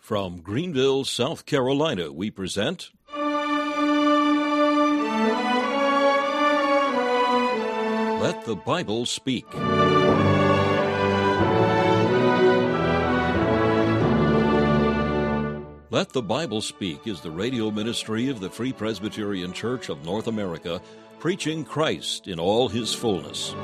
From Greenville, South Carolina, we present Let the Bible Speak. Let the Bible Speak is the radio ministry of the Free Presbyterian Church of North America, preaching Christ in all His fullness.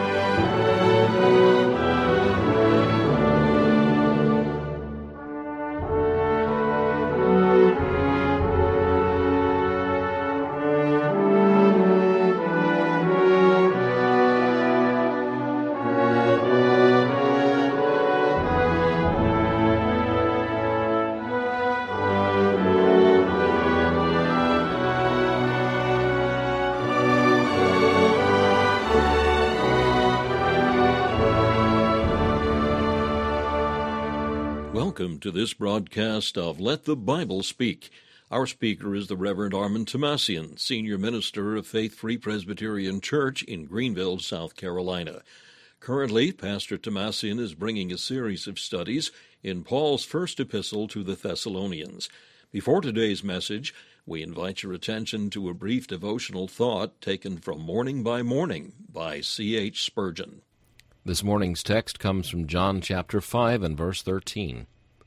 Welcome to this broadcast of Let the Bible Speak. Our speaker is the Reverend Armand Tomassian, Senior Minister of Faith Free Presbyterian Church in Greenville, South Carolina. Currently, Pastor Tomassian is bringing a series of studies in Paul's first epistle to the Thessalonians. Before today's message, we invite your attention to a brief devotional thought taken from Morning by Morning by C.H. Spurgeon. This morning's text comes from John chapter 5 and verse 13.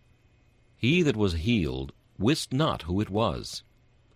He that was healed wist not who it was.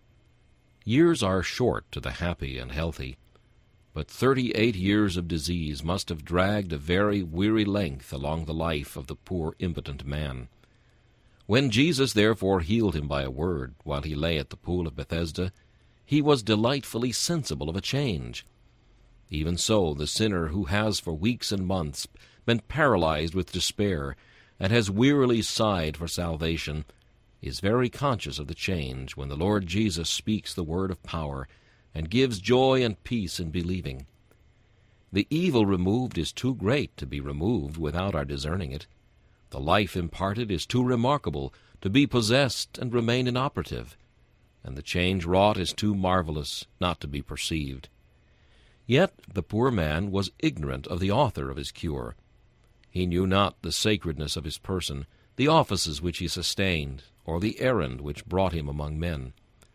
Years are short to the happy and healthy, but 38 years of disease must have dragged a very weary length along the life of the poor impotent man. When Jesus therefore healed him by a word while he lay at the pool of Bethesda, he was delightfully sensible of a change. Even so, the sinner who has for weeks and months been paralyzed with despair and has wearily sighed for salvation is very conscious of the change when the Lord Jesus speaks the word of power and gives joy and peace in believing. The evil removed is too great to be removed without our discerning it. The life imparted is too remarkable to be possessed and remain inoperative, and the change wrought is too marvelous not to be perceived. Yet the poor man was ignorant of the author of his cure. He knew not the sacredness of his person, the offices which he sustained, or the errand which brought him among men.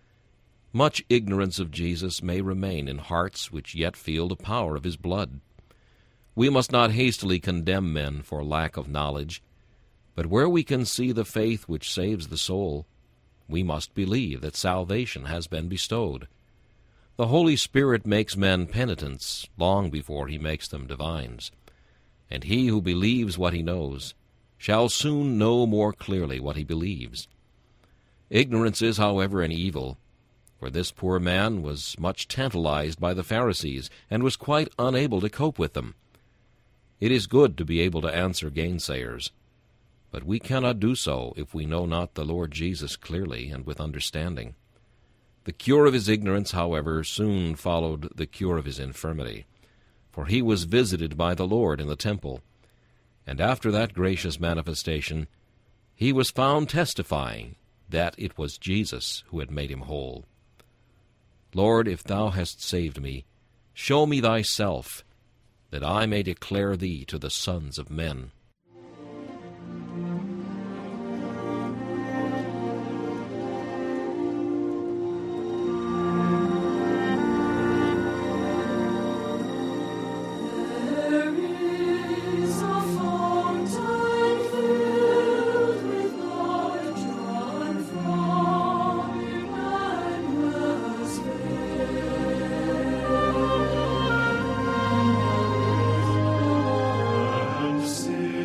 Much ignorance of Jesus may remain in hearts which yet feel the power of his blood. We must not hastily condemn men for lack of knowledge, but where we can see the faith which saves the soul, we must believe that salvation has been bestowed. The Holy Spirit makes men penitents long before he makes them divines, and he who believes what he knows shall soon know more clearly what he believes. Ignorance is, however, an evil, for this poor man was much tantalized by the Pharisees and was quite unable to cope with them. It is good to be able to answer gainsayers, but we cannot do so if we know not the Lord Jesus clearly and with understanding. The cure of his ignorance, however, soon followed the cure of his infirmity, for he was visited by the Lord in the temple, and after that gracious manifestation, he was found testifying that it was Jesus who had made him whole. Lord, if thou hast saved me, show me thyself, that I may declare thee to the sons of men. See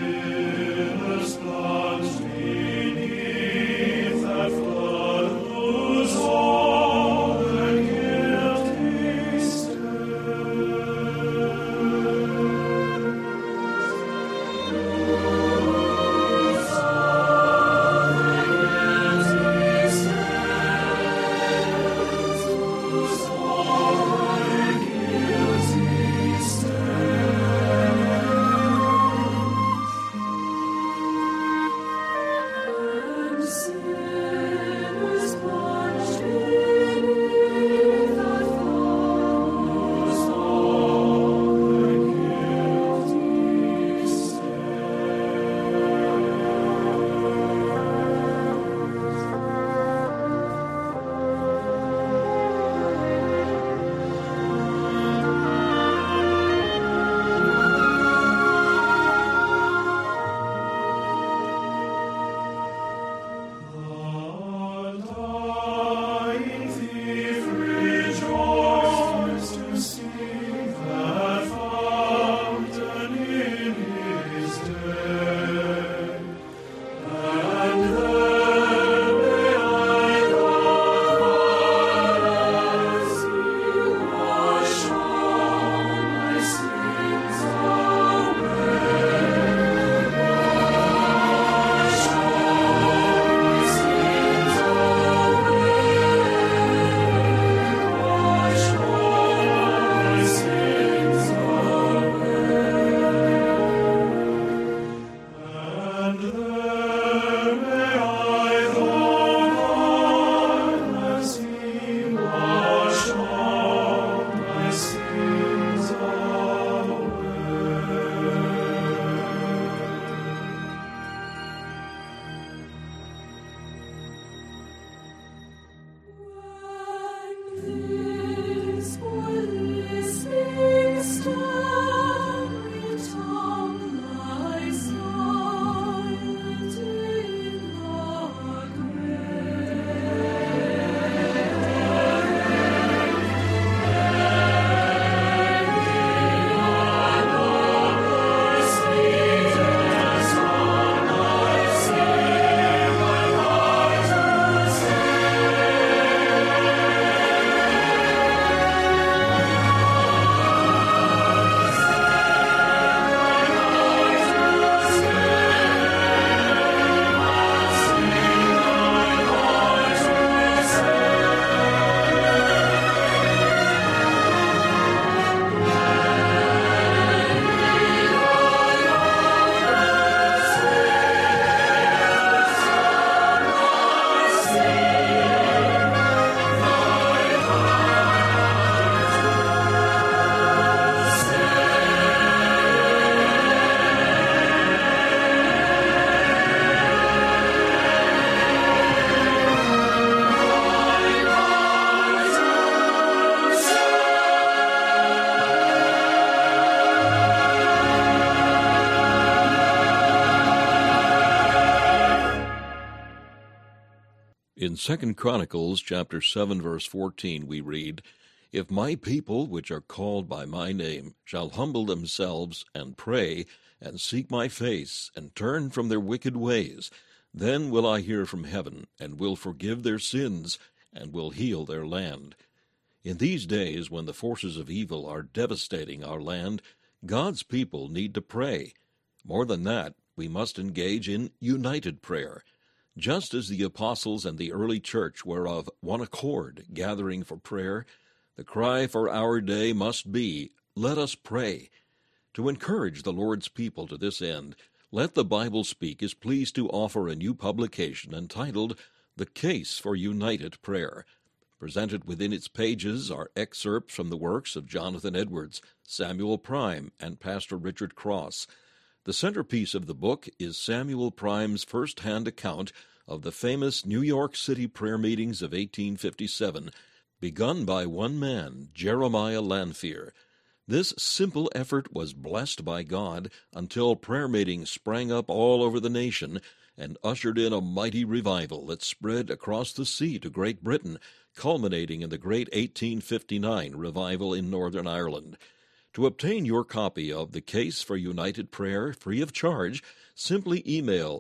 In 2 Chronicles chapter 7, verse 14, we read, "If my people, which are called by my name, shall humble themselves and pray, and seek my face, and turn from their wicked ways, then will I hear from heaven, and will forgive their sins, and will heal their land." In these days, when the forces of evil are devastating our land, God's people need to pray. More than that, we must engage in united prayer. Just as the apostles and the early church were of one accord, gathering for prayer, the cry for our day must be, "Let us pray." To encourage the Lord's people to this end, Let the Bible Speak is pleased to offer a new publication entitled The Case for United Prayer. Presented within its pages are excerpts from the works of Jonathan Edwards, Samuel Prime, and Pastor Richard Cross. The centerpiece of the book is Samuel Prime's first-hand account of the famous New York City prayer meetings of 1857, begun by one man, Jeremiah Lanphier. This simple effort was blessed by God until prayer meetings sprang up all over the nation and ushered in a mighty revival that spread across the sea to Great Britain, culminating in the great 1859 revival in Northern Ireland. To obtain your copy of The Case for United Prayer free of charge, simply email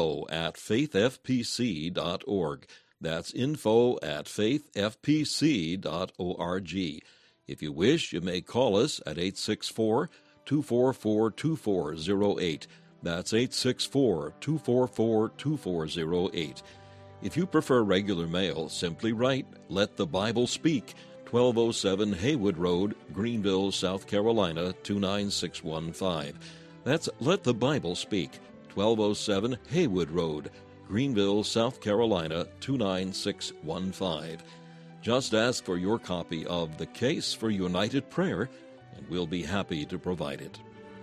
info@faithfpc.org. That's info@faithfpc.org. If you wish, you may call us at 864-244-2408. That's 864-244-2408. If you prefer regular mail, simply write, Let the Bible Speak, 1207 Haywood Road, Greenville, South Carolina, 29615. That's Let the Bible Speak, 1207 Haywood Road, Greenville, South Carolina, 29615. Just ask for your copy of The Case for United Prayer, and we'll be happy to provide it.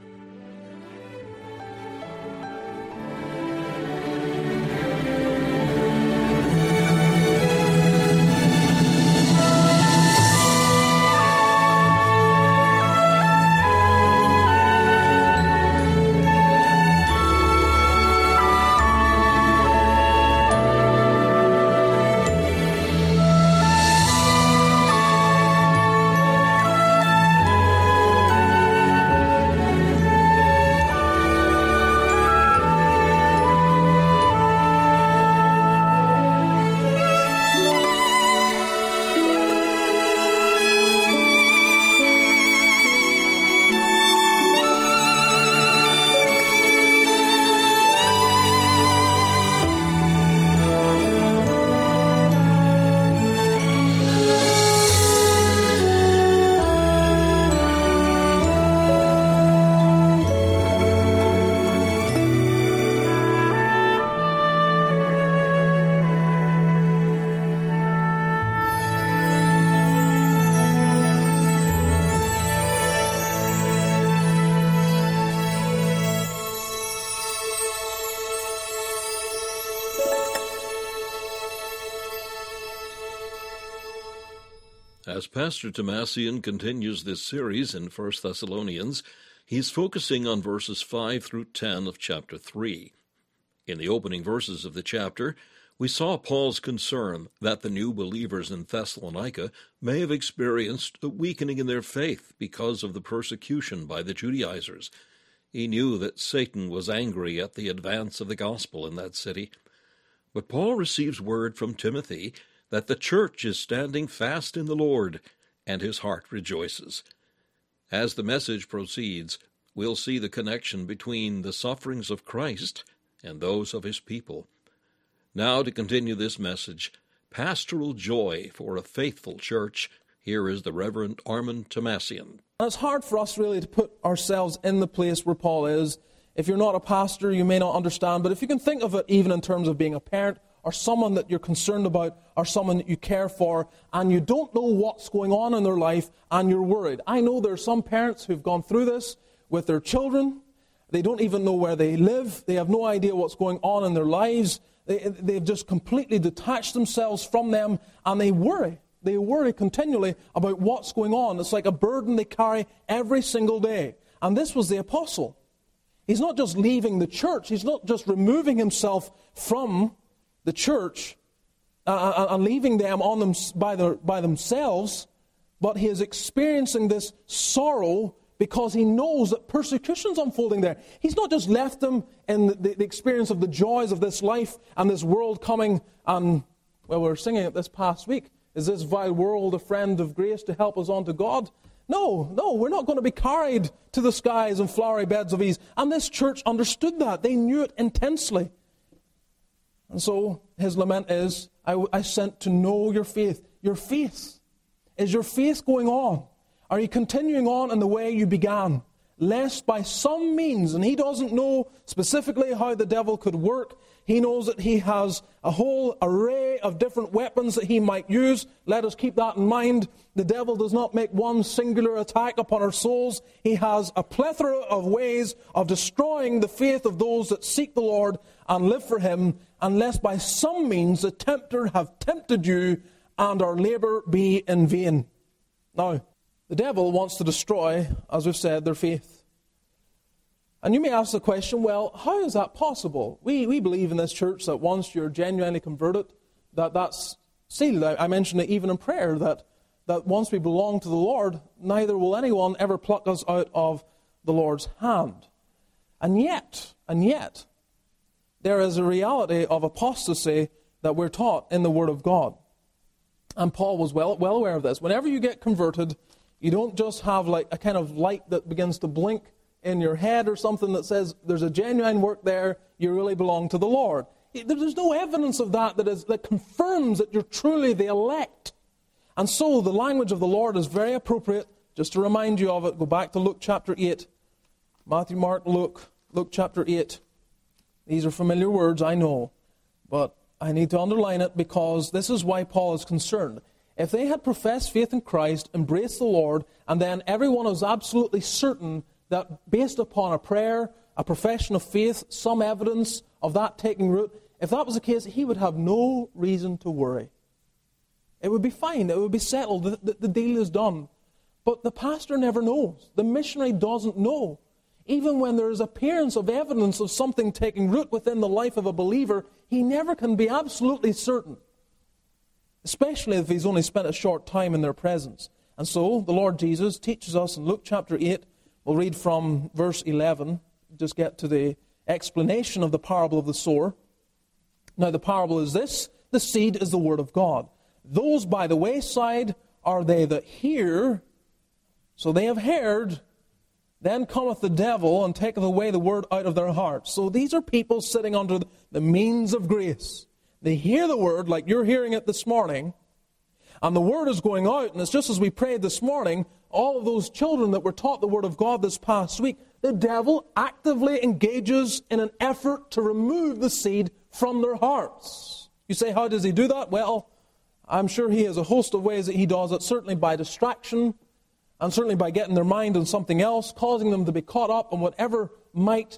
As Pastor Tomasian continues this series in 1 Thessalonians, he's focusing on verses 5 through 10 of chapter 3. In the opening verses of the chapter, we saw Paul's concern that the new believers in Thessalonica may have experienced a weakening in their faith because of the persecution by the Judaizers. He knew that Satan was angry at the advance of the gospel in that city. But Paul receives word from Timothy that the church is standing fast in the Lord, and his heart rejoices. As the message proceeds, we'll see the connection between the sufferings of Christ and those of his people. Now, to continue this message, Pastoral Joy for a Faithful Church, here is the Reverend Armand Tomasian. It's hard for us really to put ourselves in the place where Paul is. If you're not a pastor, you may not understand, but if you can think of it even in terms of being a parent, or someone that you're concerned about, or someone that you care for, and you don't know what's going on in their life, and you're worried. I know there are some parents who've gone through this with their children. They don't even know where they live. They have no idea what's going on in their lives. They've just completely detached themselves from them, and they worry. They worry continually about what's going on. It's like a burden they carry every single day. And this was the apostle. He's not just leaving the church. He's not just removing himself from the church, and leaving them on them by themselves, but he is experiencing this sorrow because he knows that persecution's unfolding there. He's not just left them in the experience of the joys of this life and this world coming, and, well, we were singing it this past week, is this vile world a friend of grace to help us on to God? No, we're not going to be carried to the skies and flowery beds of ease. And this church understood that. They knew it intensely. And so his lament is, I sent to know your faith. Your faith. Is your faith going on? Are you continuing on in the way you began? Lest by some means, and he doesn't know specifically how the devil could work, he knows that he has a whole array of different weapons that he might use. Let us keep that in mind. The devil does not make one singular attack upon our souls. He has a plethora of ways of destroying the faith of those that seek the Lord and live for him, unless by some means the tempter have tempted you and our labor be in vain. Now, the devil wants to destroy, as we've said, their faith. And you may ask the question, well, how is that possible? We believe in this church that once you're genuinely converted, that's sealed. I mentioned it even in prayer, that once we belong to the Lord, neither will anyone ever pluck us out of the Lord's hand. And yet, there is a reality of apostasy that we're taught in the Word of God. And Paul was well aware of this. Whenever you get converted, you don't just have like a kind of light that begins to blink in your head or something that says there's a genuine work there, you really belong to the Lord. There's no evidence of that confirms that you're truly the elect. And so the language of the Lord is very appropriate. Just to remind you of it, go back to Luke chapter 8. Matthew, Mark, Luke chapter 8. These are familiar words, I know, but I need to underline it because this is why Paul is concerned. If they had professed faith in Christ, embraced the Lord, and then everyone was absolutely certain that based upon a prayer, a profession of faith, some evidence of that taking root, if that was the case, he would have no reason to worry. It would be fine. It would be settled. The deal is done. But the pastor never knows. The missionary doesn't know. Even when there is appearance of evidence of something taking root within the life of a believer, he never can be absolutely certain, especially if he's only spent a short time in their presence. And so the Lord Jesus teaches us in Luke chapter 8, we'll read from verse 11, just get to the explanation of the parable of the sower. Now the parable is this: the seed is the word of God. Those by the wayside are they that hear. So they have heard, then cometh the devil and taketh away the word out of their hearts. So these are people sitting under the means of grace. They hear the word like you're hearing it this morning, and the word is going out, and it's just as we prayed this morning, all of those children that were taught the word of God this past week, the devil actively engages in an effort to remove the seed from their hearts. You say, how does he do that? Well, I'm sure he has a host of ways that he does it, certainly by distraction, and certainly by getting their mind on something else, causing them to be caught up on whatever might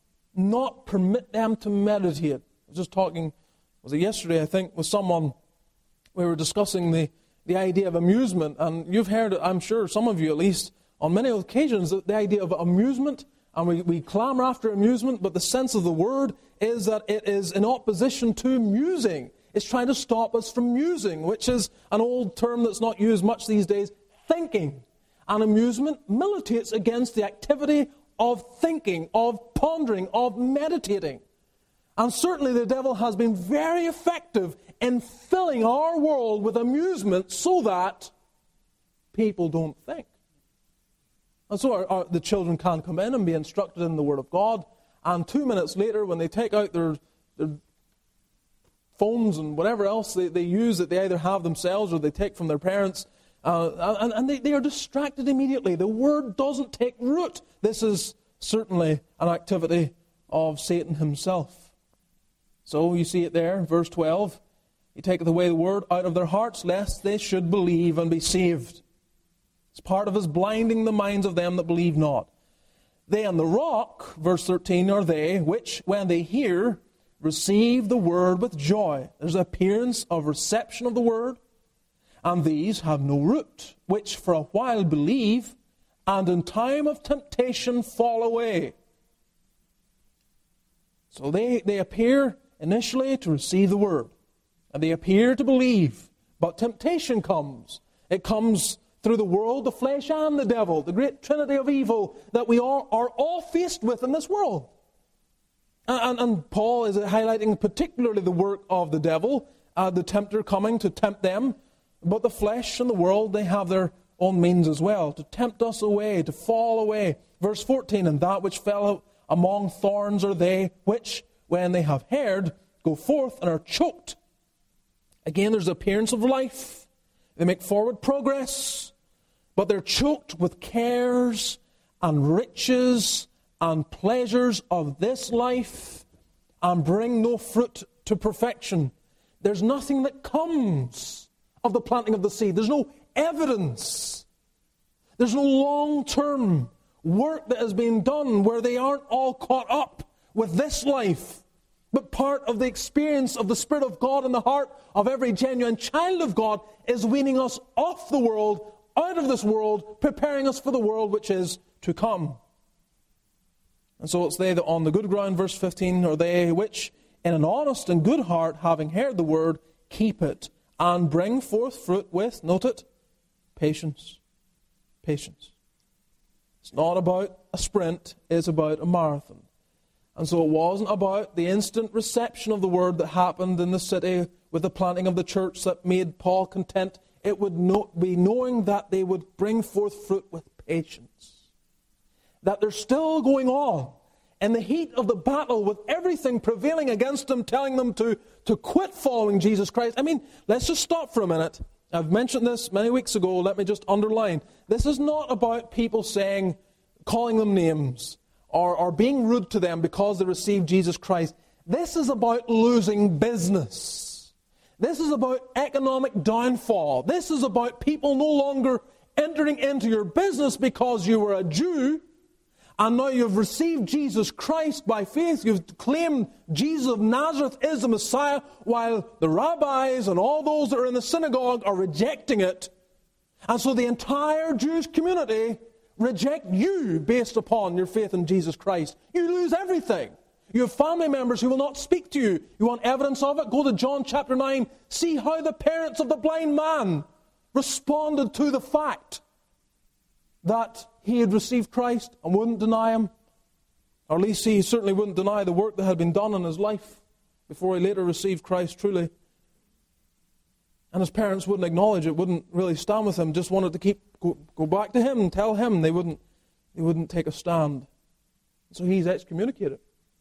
not permit them to meditate. I was just talking, was it yesterday, I think, with someone. We were discussing the idea of amusement, and you've heard it, I'm sure, some of you at least, on many occasions, the idea of amusement, and we clamor after amusement, but the sense of the word is that it is in opposition to musing. It's trying to stop us from musing, which is an old term that's not used much these days, thinking. And amusement militates against the activity of thinking, of pondering, of meditating. And certainly the devil has been very effective in filling our world with amusement so that people don't think. And so the children can come in and be instructed in the Word of God, and 2 minutes later, when they take out their phones and whatever else they use that they either have themselves or they take from their parents, and they are distracted immediately. The Word doesn't take root. This is certainly an activity of Satan himself. So you see it there, verse 12. He taketh away the word out of their hearts, lest they should believe and be saved. It's part of his blinding the minds of them that believe not. They on the rock, verse 13, are they which, when they hear, receive the word with joy. There's an appearance of reception of the word. And these have no root, which for a while believe, and in time of temptation fall away. So they appear initially to receive the word. And they appear to believe, but temptation comes. It comes through the world, the flesh, and the devil, the great trinity of evil that we are all faced with in this world. And Paul is highlighting particularly the work of the devil, the tempter coming to tempt them. But the flesh and the world, they have their own means as well, to tempt us away, to fall away. Verse 14, and that which fell among thorns are they, which, when they have heard, go forth and are choked. Again, there's the appearance of life. They make forward progress, but they're choked with cares and riches and pleasures of this life and bring no fruit to perfection. There's nothing that comes of the planting of the seed. There's no evidence. There's no long-term work that has been done where they aren't all caught up with this life. But part of the experience of the Spirit of God in the heart of every genuine child of God is weaning us off the world, out of this world, preparing us for the world which is to come. And so it's they that on the good ground, verse 15, are they which in an honest and good heart, having heard the word, keep it, and bring forth fruit with, note it, patience. Patience. It's not about a sprint, it's about a marathon. And so it wasn't about the instant reception of the word that happened in the city with the planting of the church that made Paul content. It would be knowing that they would bring forth fruit with patience. That they're still going on in the heat of the battle with everything prevailing against them, telling them to quit following Jesus Christ. I mean, let's just stop for a minute. I've mentioned this many weeks ago. Let me just underline. This is not about people calling them names, or being rude to them because they received Jesus Christ. This is about losing business. This is about economic downfall. This is about people no longer entering into your business because you were a Jew, and now you've received Jesus Christ by faith. You've claimed Jesus of Nazareth is the Messiah, while the rabbis and all those that are in the synagogue are rejecting it. And so the entire Jewish community reject you based upon your faith in Jesus Christ. You lose everything. You have family members who will not speak to you. You want evidence of it? Go to John chapter 9. See how the parents of the blind man responded to the fact that he had received Christ and wouldn't deny him. Or at least he certainly wouldn't deny the work that had been done in his life before he later received Christ truly. And his parents wouldn't acknowledge it, wouldn't really stand with him, just wanted to go back to him and tell him. They wouldn't take a stand. So he's excommunicated.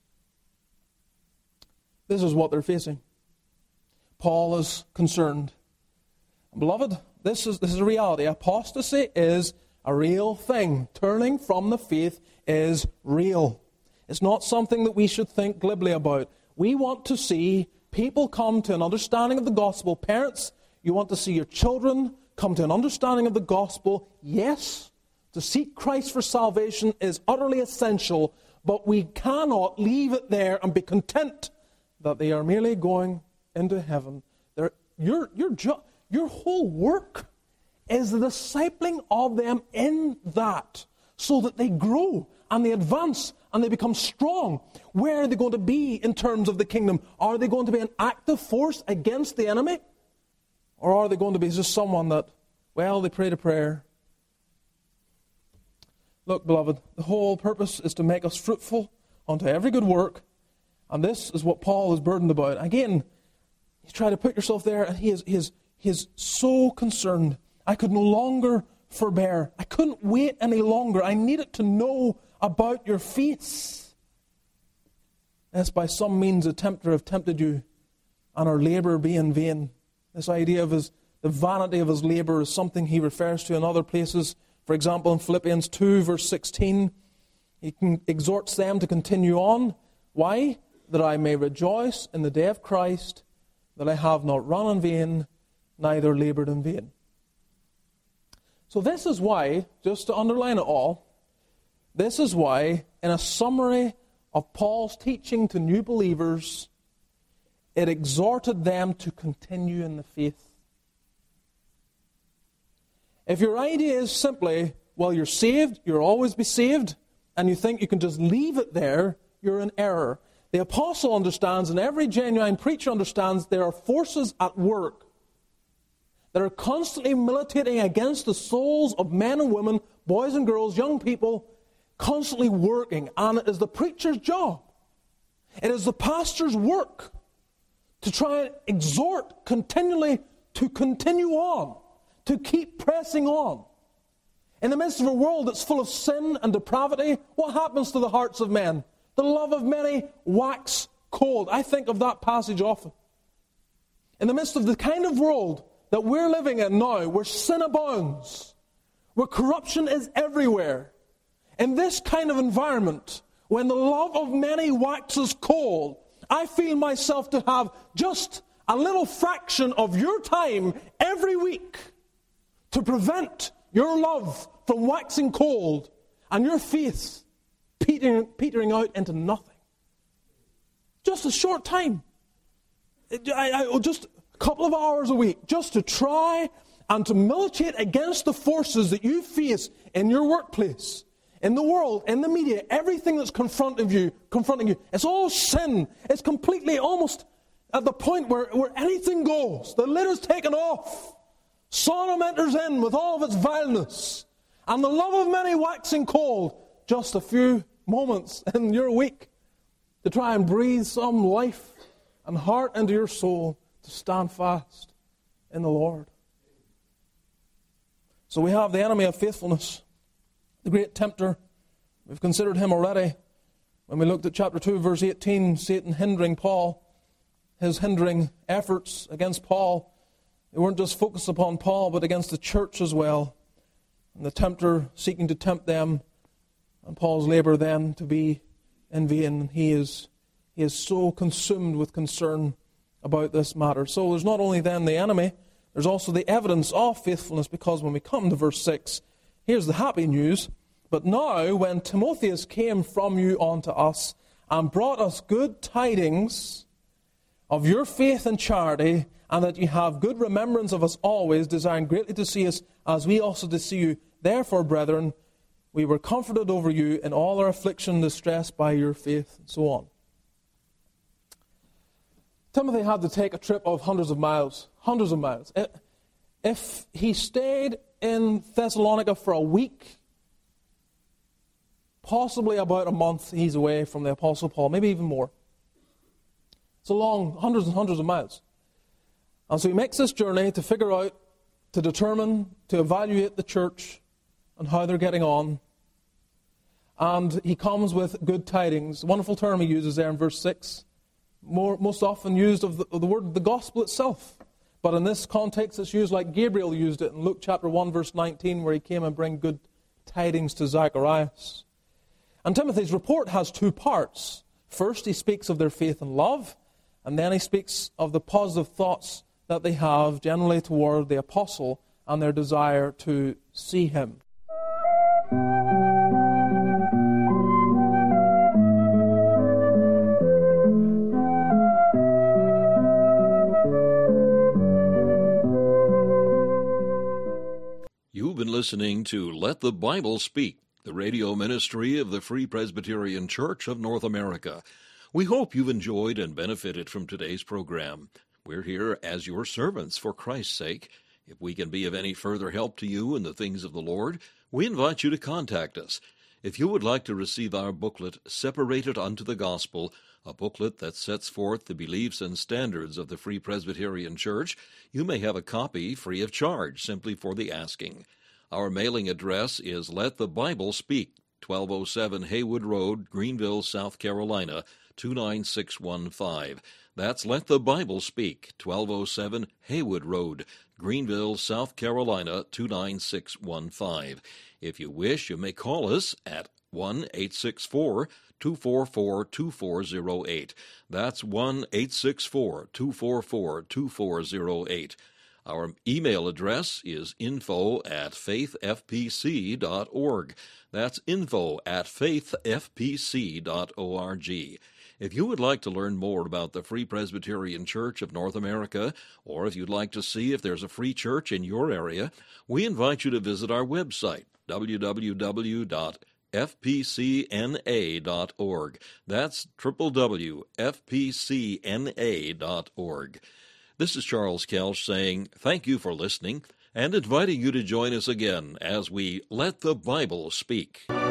This is what they're facing. Paul is concerned. Beloved, this is a reality. Apostasy is a real thing. Turning from the faith is real. It's not something that we should think glibly about. We want to see people come to an understanding of the gospel. Parents, you want to see your children come to an understanding of the gospel. Yes, to seek Christ for salvation is utterly essential, but we cannot leave it there and be content that they are merely going into heaven. Your whole work is the discipling of them in that, so that they grow and they advance and they become strong. Where are they going to be in terms of the kingdom? Are they going to be an active force against the enemy? Or are they going to be just someone that, well, they prayed a prayer? Look, beloved, the whole purpose is to make us fruitful unto every good work. And this is what Paul is burdened about. Again, you try to put yourself there, and he is so concerned. I could no longer forbear. I couldn't wait any longer. I needed to know about your faiths. Lest by some means the tempter have tempted you, and our labour be in vain. This idea of the vanity of his labour is something he refers to in other places. For example, in Philippians 2, verse 16, he exhorts them to continue on. Why? That I may rejoice in the day of Christ, that I have not run in vain, neither laboured in vain. So this is why, just to underline it all, this is why, in a summary of Paul's teaching to new believers, it exhorted them to continue in the faith. If your idea is simply, well, you're saved, you'll always be saved, and you think you can just leave it there, you're in error. The apostle understands, and every genuine preacher understands, there are forces at work that are constantly militating against the souls of men and women, boys and girls, young people, constantly working. And it is the preacher's job, it is the pastor's work to try and exhort continually to continue on, to keep pressing on. In the midst of a world that's full of sin and depravity, what happens to the hearts of men? The love of many wax cold. I think of that passage often. In the midst of the kind of world that we're living in now, where sin abounds, where corruption is everywhere, in this kind of environment, when the love of many waxes cold, I feel myself to have just a little fraction of your time every week to prevent your love from waxing cold and your faith petering out into nothing. Just a short time. Just a couple of hours a week, just to try and to militate against the forces that you face in your workplace, in the world, in the media, everything that's confronting you. It's all sin. It's completely almost at the point where anything goes. The lid is taken off. Sodom enters in with all of its vileness. And the love of many waxing cold. Just a few moments in your week to try and breathe some life and heart into your soul to stand fast in the Lord. So we have the enemy of faithfulness, the great tempter. We've considered him already. When we looked at chapter 2, verse 18, Satan hindering Paul, his hindering efforts against Paul, they weren't just focused upon Paul, but against the church as well. And the tempter seeking to tempt them, and Paul's labor then to be in vain. He is so consumed with concern about this matter. So there's not only then the enemy, there's also the evidence of faithfulness, because when we come to verse 6, here's the happy news. But now, when Timotheus came from you unto us, and brought us good tidings of your faith and charity, and that you have good remembrance of us always, desiring greatly to see us, as we also to see you. Therefore, brethren, we were comforted over you in all our affliction and distress by your faith, and so on. Timothy had to take a trip of hundreds of miles. If he stayed in Thessalonica for a week, possibly about a month, he's away from the Apostle Paul, maybe even more. It's a long, hundreds and hundreds of miles. And so he makes this journey to figure out, to determine, to evaluate the church and how they're getting on. And he comes with good tidings. A wonderful term he uses there in verse 6. Most often used of the word, the gospel itself. But in this context, it's used like Gabriel used it in Luke chapter 1, verse 19, where he came and bring good tidings to Zacharias. And Timothy's report has two parts. First, he speaks of their faith and love, and then he speaks of the positive thoughts that they have generally toward the apostle and their desire to see him. You've been listening to Let the Bible Speak, the radio ministry of the Free Presbyterian Church of North America. We hope you've enjoyed and benefited from today's program. We're here as your servants for Christ's sake. If we can be of any further help to you in the things of the Lord, we invite you to contact us. If you would like to receive our booklet, Separated Unto the Gospel, a booklet that sets forth the beliefs and standards of the Free Presbyterian Church, you may have a copy free of charge, simply for the asking. Our mailing address is Let the Bible Speak, 1207 Haywood Road, Greenville, South Carolina, 29615. That's Let the Bible Speak, 1207 Haywood Road, Greenville, South Carolina, 29615. If you wish, you may call us at 1-864-244-2408. That's 1-864-244-2408. Our email address is info@faithfpc.org. That's info@faithfpc.org. If you would like to learn more about the Free Presbyterian Church of North America, or if you'd like to see if there's a free church in your area, we invite you to visit our website, www.fpc.org. www.fpcna.org. That's www.fpcna.org. This is Charles Kelch saying thank you for listening and inviting you to join us again as we Let the Bible Speak.